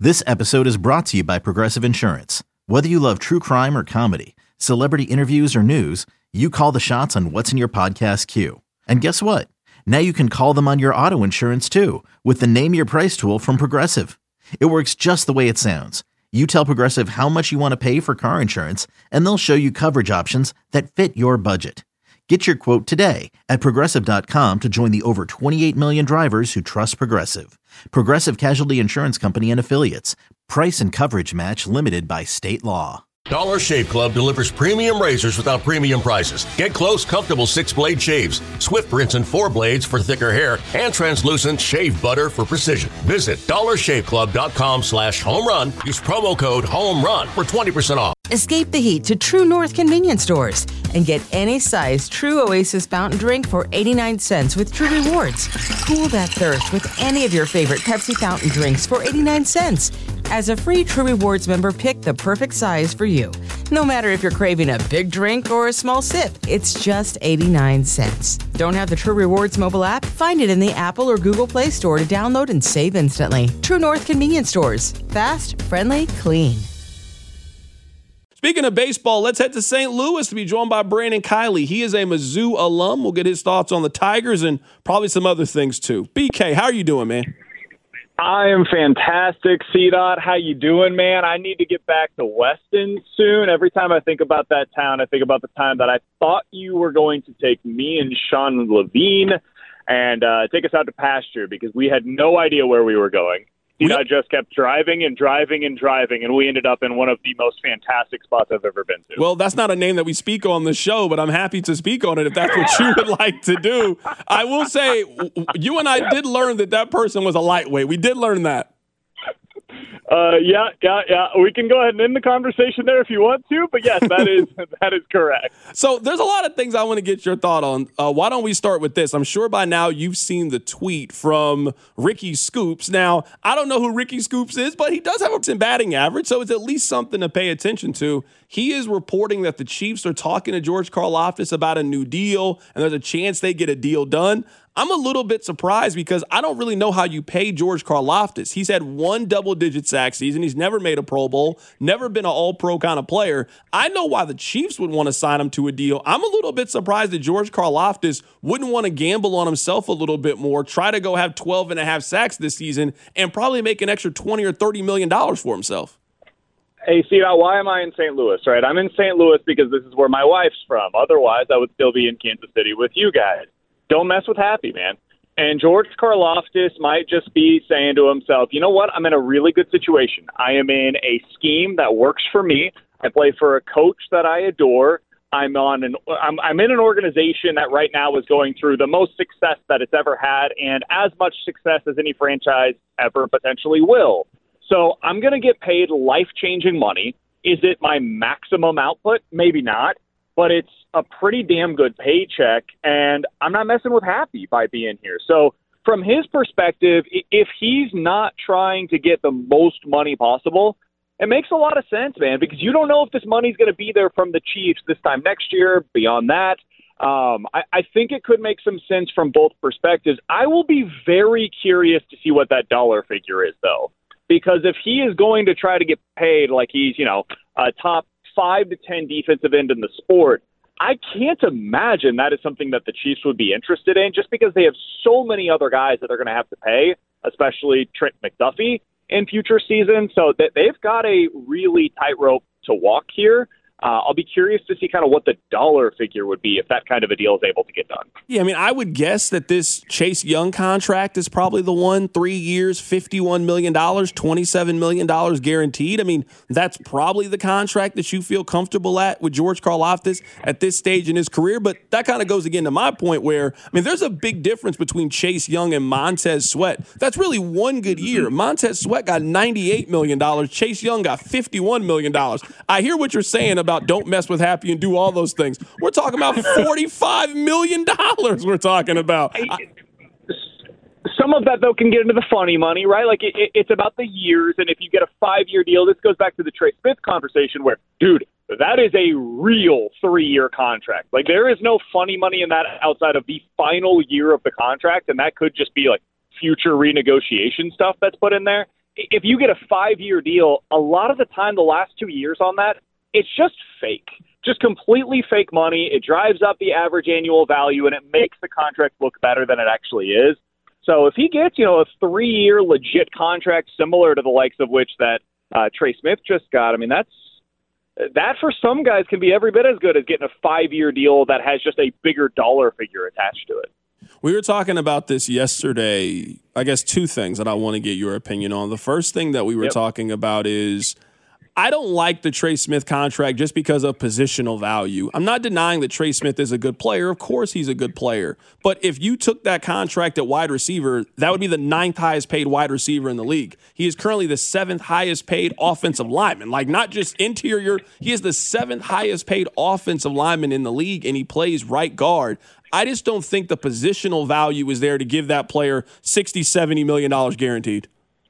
This episode is brought to you by Progressive Insurance. Whether you love true crime or comedy, celebrity interviews or news, you call the shots on what's in your podcast queue. And guess what? Now you can call them on your auto insurance too with the Name Your Price tool from Progressive. It works just the way it sounds. You tell Progressive how much you want to pay for car insurance, and they'll show you coverage options that fit your budget. Get your quote today at Progressive.com to join the over 28 million drivers who trust Progressive. Progressive Casualty Insurance Company and Affiliates. Price and coverage match limited by state law. Dollar Shave Club delivers premium razors without premium prices. Get close, comfortable 6-blade shaves, Swift rinse and 4 blades for thicker hair, and translucent shave butter for precision. Visit dollarshaveclub.com/home run. Use promo code HOMERUN for 20% off. Escape the heat to True North convenience stores and get any size True Oasis fountain drink for 89 cents with True Rewards. Cool that thirst with any of your favorite Pepsi fountain drinks for 89 cents. As a free True Rewards member, pick the perfect size for you. No matter if you're craving a big drink or a small sip, it's just 89 cents. Don't have the True Rewards mobile app? Find it in the Apple or Google Play Store to download and save instantly. True North convenience stores. Fast, friendly, clean. Speaking of baseball, let's head to St. Louis to be joined by Brandon Kiley. He is a Mizzou alum. We'll get his thoughts on the Tigers and probably some other things too. BK, how are you doing, man? I am fantastic, C-Dot. How you doing, man? I need to get back to Weston soon. Every time I think about that town, I think about the time that I thought you were going to take me and Sean Levine and take us out to pasture because we had no idea where we were going. I just kept driving, and we ended up in one of the most fantastic spots I've ever been to. Well, that's not a name that we speak on the show, but I'm happy to speak on it if that's what you would like to do. I will say, you and I did learn that person was a lightweight. We did learn that. Yeah. We can go ahead and end the conversation there if you want to, but yes, that is correct. So there's a lot of things I want to get your thought on. Why don't we start with this? I'm sure by now you've seen the tweet from Ricky Scoops. Now, I don't know who Ricky Scoops is, but he does have a batting average, so it's at least something to pay attention to. He is reporting that the Chiefs are talking to George Karlaftis about a new deal, and there's a chance they get a deal done. I'm a little bit surprised because I don't really know how you pay George Karlaftis. He's had one double-digit sack season. He's never made a Pro Bowl, never been an all-pro kind of player. I know why the Chiefs would want to sign him to a deal. I'm a little bit surprised that George Karlaftis wouldn't want to gamble on himself a little bit more, try to go have 12 and a half sacks this season, and probably make an extra $20 or $30 million for himself. Hey, see, now why am I in St. Louis, right? I'm in St. Louis because this is where my wife's from. Otherwise, I would still be in Kansas City with you guys. Don't mess with Happy, man. And George Karlaftis might just be saying to himself, you know what? I'm in a really good situation. I am in a scheme that works for me. I play for a coach that I adore. I'm in an organization that right now is going through the most success that it's ever had and as much success as any franchise ever potentially will. So I'm going to get paid life-changing money. Is it my maximum output? Maybe not, but it's a pretty damn good paycheck, and I'm not messing with Happy by being here. So from his perspective, if he's not trying to get the most money possible, it makes a lot of sense, man, because you don't know if this money's going to be there from the Chiefs this time next year, beyond that. I think it could make some sense from both perspectives. I will be very curious to see what that dollar figure is, though, because if he is going to try to get paid like he's, a top 5 to 10 defensive end in the sport, I can't imagine that is something that the Chiefs would be interested in just because they have so many other guys that they're going to have to pay, especially Trent McDuffie in future seasons. So that they've got a really tightrope to walk here. I'll be curious to see kind of what the dollar figure would be if that kind of a deal is able to get done. Yeah, I mean, I would guess that this Chase Young contract is probably the one, 3 years, $51 million, $27 million guaranteed. I mean, that's probably the contract that you feel comfortable at with George Karlaftis at this stage in his career. But that kind of goes again to my point where, I mean, there's a big difference between Chase Young and Montez Sweat. That's really one good year. Montez Sweat got $98 million. Chase Young got $51 million. I hear what you're saying about don't mess with Happy and do all those things. We're talking about $45 million we're talking about. Some of that, though, can get into the funny money, right? Like, it's about the years, and if you get a 5-year deal, this goes back to the Trey Smith conversation where, dude, that is a real 3-year contract. Like, there is no funny money in that outside of the final year of the contract, and that could just be, like, future renegotiation stuff that's put in there. if you get a 5-year deal, a lot of the time, the last 2 years on that, it's just fake. Just completely fake money. It drives up the average annual value, and it makes the contract look better than it actually is. So if he gets, a 3-year legit contract similar to the likes of which that Trey Smith just got, I mean, that for some guys can be every bit as good as getting a 5-year deal that has just a bigger dollar figure attached to it. We were talking about this yesterday. I guess two things that I want to get your opinion on. The first thing that we were talking about is I don't like the Trey Smith contract just because of positional value. I'm not denying that Trey Smith is a good player. Of course he's a good player. But if you took that contract at wide receiver, that would be the 9th highest paid wide receiver in the league. He is currently the 7th highest paid offensive lineman. Like, not just interior. He is the 7th highest paid offensive lineman in the league, and he plays right guard. I just don't think the positional value is there to give that player $60, $70 million guaranteed.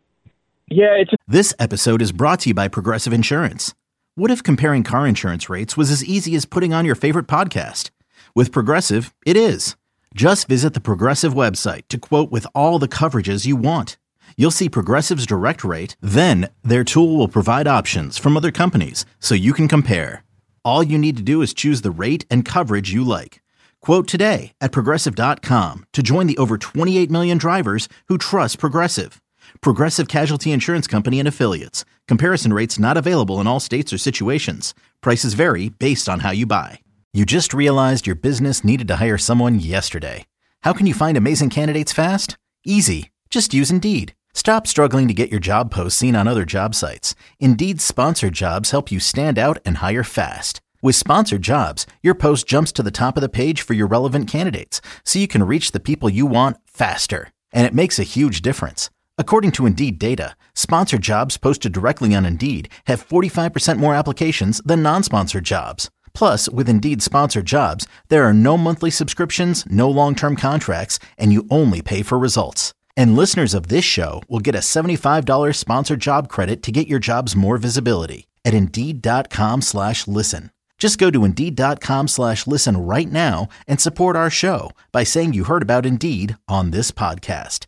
Yeah, This episode is brought to you by Progressive Insurance. What if comparing car insurance rates was as easy as putting on your favorite podcast? With Progressive, it is. Just visit the Progressive website to quote with all the coverages you want. You'll see Progressive's direct rate, then their tool will provide options from other companies so you can compare. All you need to do is choose the rate and coverage you like. Quote today at Progressive.com to join the over 28 million drivers who trust Progressive. Progressive Casualty Insurance Company and Affiliates. Comparison rates not available in all states or situations. Prices vary based on how you buy. You just realized your business needed to hire someone yesterday. How can you find amazing candidates fast? Easy. Just use Indeed. Stop struggling to get your job posts seen on other job sites. Indeed's sponsored jobs help you stand out and hire fast. With sponsored jobs, your post jumps to the top of the page for your relevant candidates, so you can reach the people you want faster. And it makes a huge difference. According to Indeed data, sponsored jobs posted directly on Indeed have 45% more applications than non-sponsored jobs. Plus, with Indeed sponsored jobs, there are no monthly subscriptions, no long-term contracts, and you only pay for results. And listeners of this show will get a $75 sponsored job credit to get your jobs more visibility at Indeed.com/listen. Just go to Indeed.com/listen right now and support our show by saying you heard about Indeed on this podcast.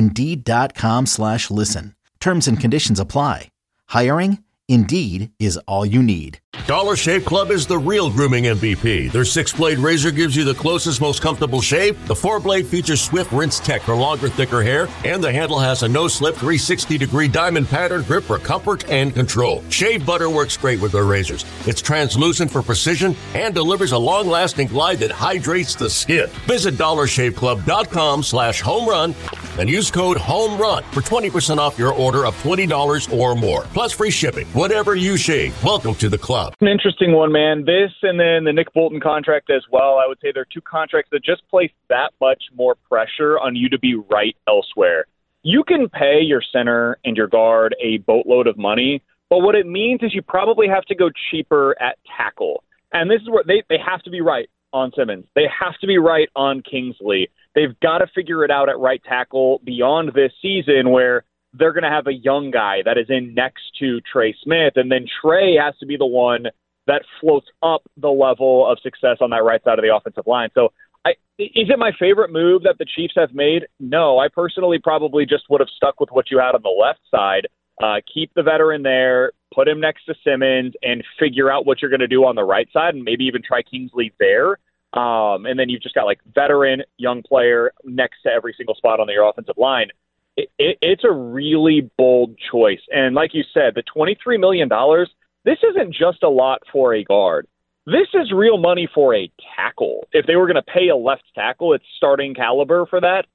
Indeed.com/listen. Terms and conditions apply. Hiring? Indeed is all you need. Dollar Shave Club is the real grooming MVP. Their 6-blade razor gives you the closest, most comfortable shave. The 4-blade features swift rinse tech for longer, thicker hair, and the handle has a no-slip 360-degree diamond pattern grip for comfort and control. Shave butter works great with their razors. It's translucent for precision and delivers a long-lasting glide that hydrates the skin. Visit DollarShaveClub.com/homerun and use code HOMERUN for 20% off your order of $20 or more, plus free shipping. Whatever you shave, welcome to the club. An interesting one, man. This and then the Nick Bolton contract as well. I would say they're two contracts that just place that much more pressure on you to be right elsewhere. You can pay your center and your guard a boatload of money, but what it means is you probably have to go cheaper at tackle. And this is where they have to be right on Simmons. They have to be right on Kingsley. They've got to figure it out at right tackle beyond this season where they're going to have a young guy that is in next to Trey Smith, and then Trey has to be the one that floats up the level of success on that right side of the offensive line. So is it my favorite move that the Chiefs have made? No, I personally probably just would have stuck with what you had on the left side. Keep the veteran there, put him next to Simmons, and figure out what you're going to do on the right side, and maybe even try Kingsley there. And then you've just got like veteran, young player next to every single spot on your offensive line. It's a really bold choice. And like you said, the $23 million, this isn't just a lot for a guard. This is real money for a tackle. If they were going to pay a left tackle, it's starting caliber for that.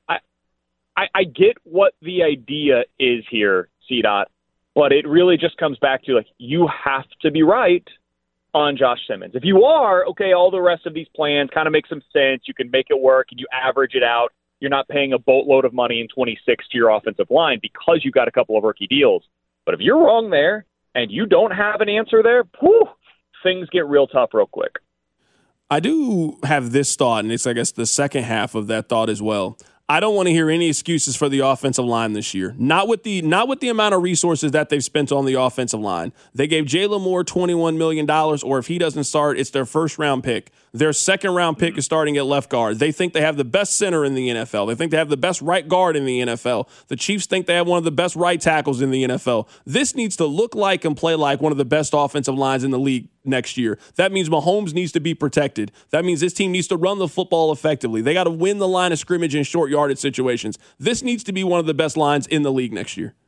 I get what the idea is here, C-Dot, but it really just comes back to, like, you have to be right on Josh Simmons. If you are, okay, all the rest of these plans kind of make some sense. You can make it work and you average it out. You're not paying a boatload of money in 26 to your offensive line because you got a couple of rookie deals. But if you're wrong there and you don't have an answer there, things get real tough real quick. I do have this thought, and it's, I guess, the second half of that thought as well. I don't want to hear any excuses for the offensive line this year. Not with the amount of resources that they've spent on the offensive line. They gave Jalen Moore $21 million, or if he doesn't start, it's their first-round pick. Their second-round pick is starting at left guard. They think they have the best center in the NFL. They think they have the best right guard in the NFL. The Chiefs think they have one of the best right tackles in the NFL. This needs to look like and play like one of the best offensive lines in the league next year. That means Mahomes needs to be protected. That means this team needs to run the football effectively. They got to win the line of scrimmage in short yardage situations. This needs to be one of the best lines in the league next year.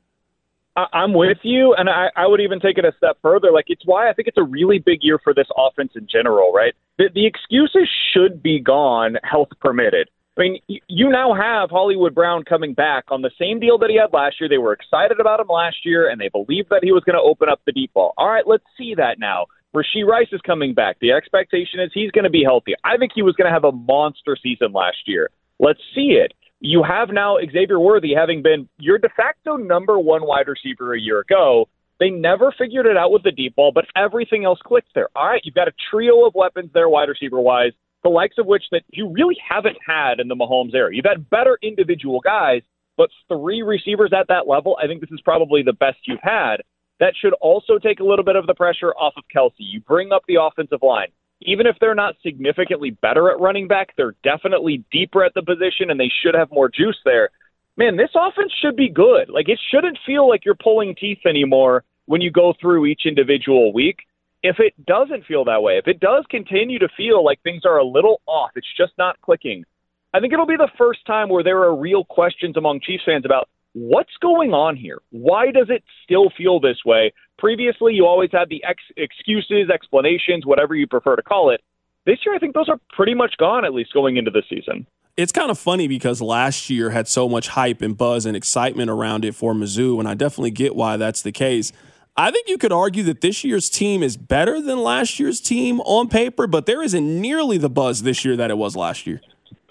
I'm with you, and I would even take it a step further. Like, it's why I think it's a really big year for this offense in general, right? The excuses should be gone, health permitted. I mean, you now have Hollywood Brown coming back on the same deal that he had last year. They were excited about him last year, and they believed that he was going to open up the deep ball. All right, let's see that now. Rashee Rice is coming back. The expectation is he's going to be healthy. I think he was going to have a monster season last year. Let's see it. You have now Xavier Worthy having been your de facto number one wide receiver a year ago. They never figured it out with the deep ball, but everything else clicked there. All right, you've got a trio of weapons there wide receiver-wise, the likes of which that you really haven't had in the Mahomes era. You've had better individual guys, but three receivers at that level, I think this is probably the best you've had. That should also take a little bit of the pressure off of Kelce. You bring up the offensive line. Even if they're not significantly better at running back, they're definitely deeper at the position, and they should have more juice there. Man, this offense should be good. Like, it shouldn't feel like you're pulling teeth anymore when you go through each individual week. If it doesn't feel that way, if it does continue to feel like things are a little off, it's just not clicking, I think it'll be the first time where there are real questions among Chiefs fans about what's going on here. Why does it still feel this way? Previously, you always had the excuses, explanations, whatever you prefer to call it. This year, I think those are pretty much gone, at least going into the season. It's kind of funny because last year had so much hype and buzz and excitement around it for Mizzou, and I definitely get why that's the case. I think you could argue that this year's team is better than last year's team on paper, but there isn't nearly the buzz this year that it was last year.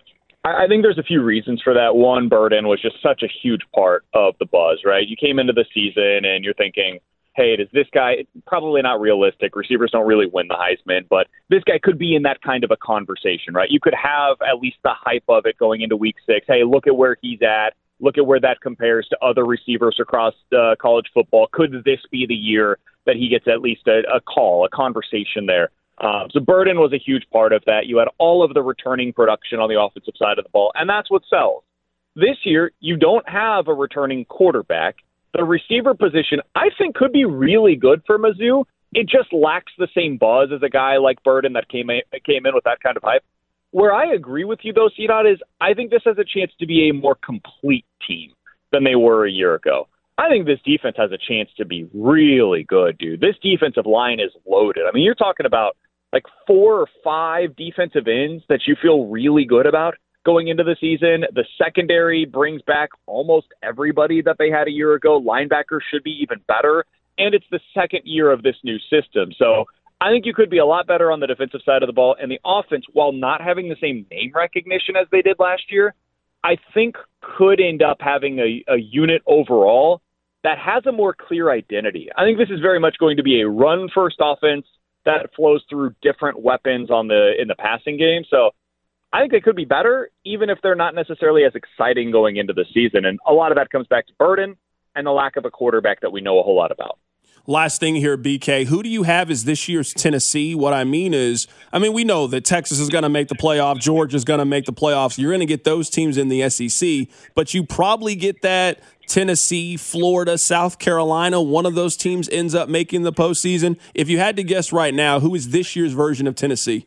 I think there's a few reasons for that. One, Burden was just such a huge part of the buzz, right? You came into the season and you're thinking, hey, does this guy, probably not realistic, receivers don't really win the Heisman, but this guy could be in that kind of a conversation, right? You could have at least the hype of it going into week 6. Hey, look at where he's at. Look at where that compares to other receivers across college football. Could this be the year that he gets at least a call, a conversation there? So Burden was a huge part of that. You had all of the returning production on the offensive side of the ball, and that's what sells. This year, you don't have a returning quarterback. The receiver position, I think, could be really good for Mizzou. It just lacks the same buzz as a guy like Burden that came in with that kind of hype. Where I agree with you, though, CDOT, is I think this has a chance to be a more complete team than they were a year ago. I think this defense has a chance to be really good, dude. This defensive line is loaded. I mean, you're talking about like 4 or 5 defensive ends that you feel really good about going into the season. The secondary brings back almost everybody that they had a year ago. Linebackers should be even better. And it's the second year of this new system. So I think you could be a lot better on the defensive side of the ball. And the offense, while not having the same name recognition as they did last year, I think could end up having a unit overall that has a more clear identity. I think this is very much going to be a run-first offense that flows through different weapons in the passing game. So I think they could be better, even if they're not necessarily as exciting going into the season. And a lot of that comes back to Burden and the lack of a quarterback that we know a whole lot about. Last thing here, BK, who do you have as this year's Tennessee? What I mean is, we know that Texas is going to make the playoff, Georgia is going to make the playoffs. You're going to get those teams in the SEC, but you probably get that Tennessee, Florida, South Carolina, one of those teams ends up making the postseason. If you had to guess right now, who is this year's version of Tennessee?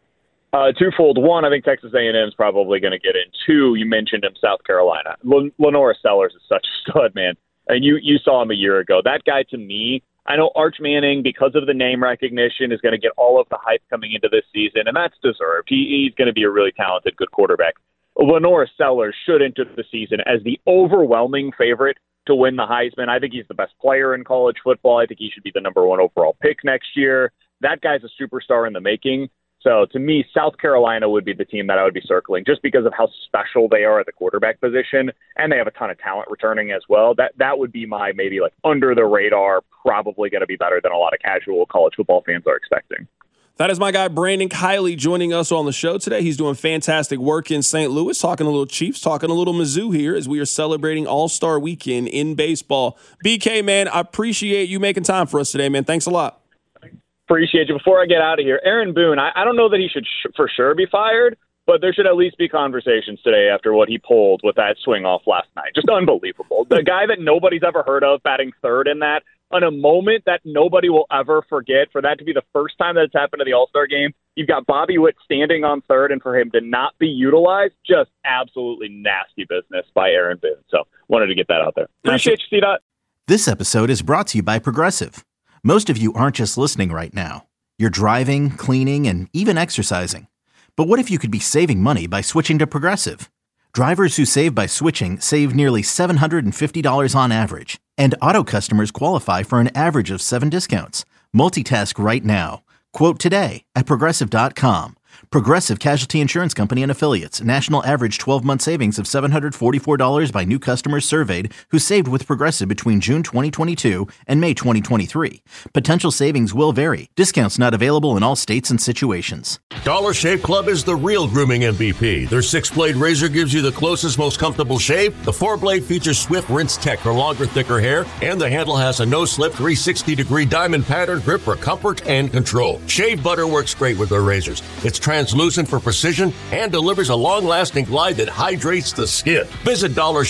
Twofold. One, I think Texas A&M is probably going to get in. 2, you mentioned him, South Carolina. Lenora Sellers is such a stud, man. And you saw him a year ago. That guy, to me, I know Arch Manning, because of the name recognition, is going to get all of the hype coming into this season, and that's deserved. He's going to be a really talented, good quarterback. Lenora Sellers should enter the season as the overwhelming favorite to win the Heisman. I think he's the best player in college football. I think he should be the number 1 overall pick next year. That guy's a superstar in the making. So to me, South Carolina would be the team that I would be circling just because of how special they are at the quarterback position, and they have a ton of talent returning as well. That would be my maybe like under the radar, probably going to be better than a lot of casual college football fans are expecting. That is my guy, Brandon Kiley, joining us on the show today. He's doing fantastic work in St. Louis, talking a little Chiefs, talking a little Mizzou here as we are celebrating All-Star Weekend in baseball. BK, man, I appreciate you making time for us today, man. Thanks a lot. Appreciate you. Before I get out of here, Aaron Boone, I don't know that he should for sure be fired, but there should at least be conversations today after what he pulled with that swing off last night. Just unbelievable. The guy that nobody's ever heard of batting third in that, on a moment that nobody will ever forget, for that to be the first time that it's happened to the All-Star game. You've got Bobby Witt standing on third, and for him to not be utilized, just absolutely nasty business by Aaron Boone. So wanted to get that out there. Appreciate you, C-Dot. This episode is brought to you by Progressive. Most of you aren't just listening right now. You're driving, cleaning, and even exercising. But what if you could be saving money by switching to Progressive? Drivers who save by switching save nearly $750 on average. And auto customers qualify for an average of 7 discounts. Multitask right now. Quote today at Progressive.com. Progressive Casualty Insurance Company and Affiliates. National average 12-month savings of $744 by new customers surveyed who saved with Progressive between June 2022 and May 2023. Potential savings will vary. Discounts not available in all states and situations. Dollar Shave Club is the real grooming MVP. Their 6-blade razor gives you the closest, most comfortable shave. The 4-blade features Swift Rinse Tech for longer, thicker hair. And the handle has a no-slip 360-degree diamond pattern grip for comfort and control. Shave butter works great with their razors. It's translucent for precision and delivers a long-lasting glide that hydrates the skin. Visit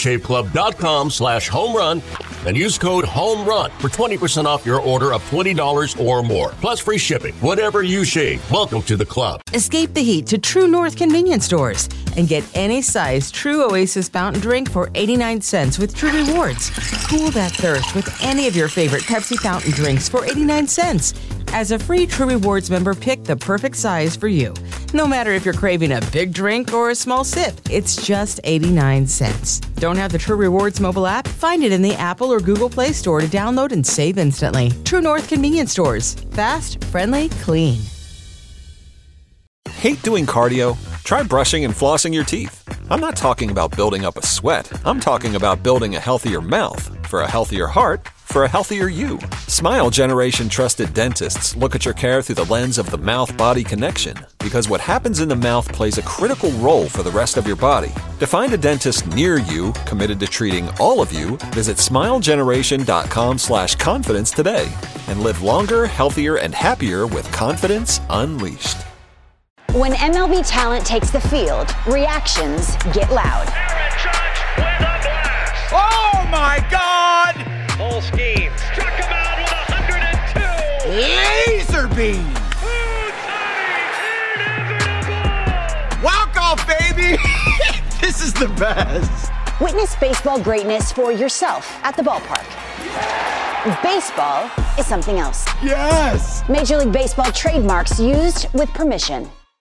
DollarShaveClub.com/homerun and use code HOMERUN for 20% off your order of $20 or more. Plus free shipping. Whatever you shave, welcome to the club. Escape the heat to True North convenience stores and get any size True Oasis fountain drink for 89 cents with True Rewards. Cool that thirst with any of your favorite Pepsi fountain drinks for 89 cents. As a free True Rewards member, pick the perfect size for you. No matter if you're craving a big drink or a small sip, it's just 89 cents. Don't have the True Rewards mobile app? Find it in the Apple or Google Play Store to download and save instantly. True North convenience stores. Fast, friendly, clean. Hate doing cardio? Try brushing and flossing your teeth. I'm not talking about building up a sweat. I'm talking about building a healthier mouth for a healthier heart for a healthier you. Smile Generation trusted dentists look at your care through the lens of the mouth-body connection, because what happens in the mouth plays a critical role for the rest of your body. To find a dentist near you committed to treating all of you, visit smilegeneration.com/confidence today and live longer, healthier, and happier with confidence unleashed. When MLB talent takes the field, reactions get loud. Aaron Judge with a blast. Oh my God! Full scheme. Struck him out with 102. Laser beam. Inevitable. Walk off, baby. This is the best. Witness baseball greatness for yourself at the ballpark. Baseball is something else. Yes. Major League Baseball trademarks used with permission.